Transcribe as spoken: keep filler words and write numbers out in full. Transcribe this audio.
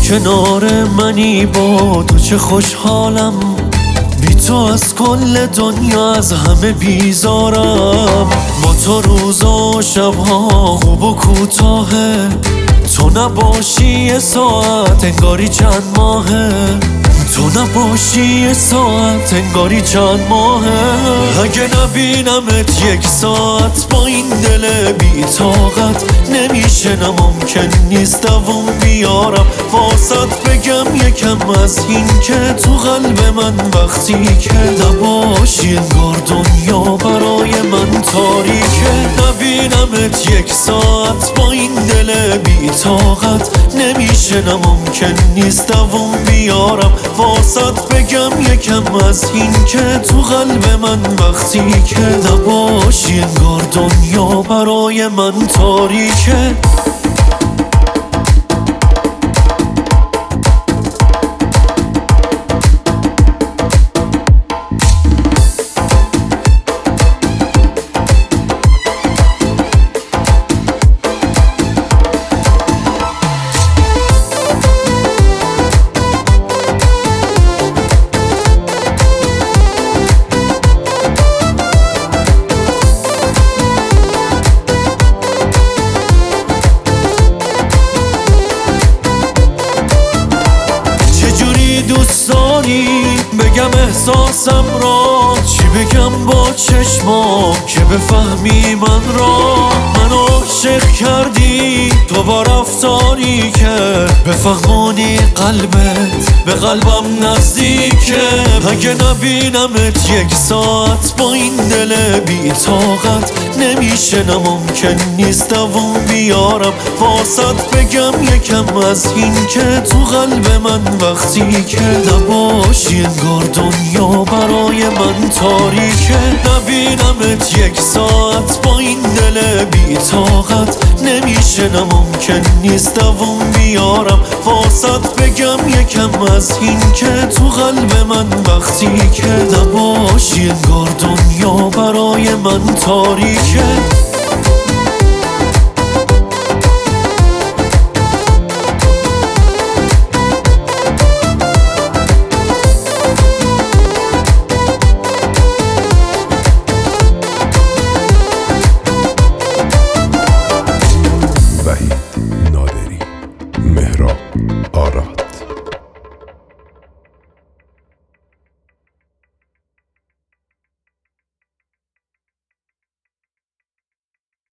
کنار منی با تو چه خوشحالم، بی تو از کل دنیا از همه بیزارم. با تو روزا و شبها خوب و کوتاهه، تو نباشی یه ساعت انگاری چند ماهه، تو نباشی یه ساعت انگاری چند ماهه. اگه نبینمت یک ساعت با این دل بی طاقت، نمیشه نه ممکن نیست دووم بیارم واسط بگم یکم از این که تو قلب من وقتی که نباشی انگار دنیا برای من تاریکه. نبینمت یک ساعت با این دل بی طاقت، نمیشه نه ممکن نیست دووم بیارم واسط بگم یکم از این که تو قلب من وقتی که نباشی انگار دنیا برای من تاریکه. دوست داری بگم احساسم را، چی بگم با چشمام که بفهمی من را. منو عاشق کردی تو با رفتاری که بفهمونی قلبت به قلبم نزدیکه. اگه نبینمت یک ساعت با این دل بی طاقت، نمیشه نه ممکن نیست دووم بیارم واسط بگم یکم از این که تو قلب من وقتی که نباشی انگار دنیا برای من تاریکه. نبینمت یک ساعت با این دل بی طاقت، نمیشه نه ممکن نیست دووم بیارم واسط بگم یکم از این که تو قلب من وقتی که نباشی انگار دنیا برای من تاریکه.